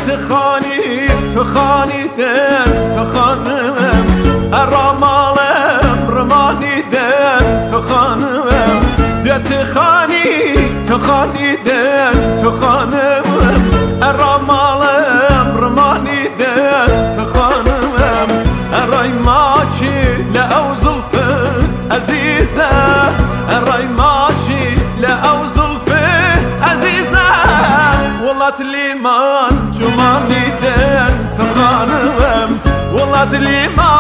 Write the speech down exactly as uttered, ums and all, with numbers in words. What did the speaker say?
تخاني تخاني دن تخانم ارامالم رماني دن تخانم ده تخاني تخاني دن تخانم ارامالم رماني دن تخانم اراي ماشي لاو زلفه عزيزه اراي ماشي لاو زلفه عزيزه والله تليمان جماني دن تخانم والله تليمان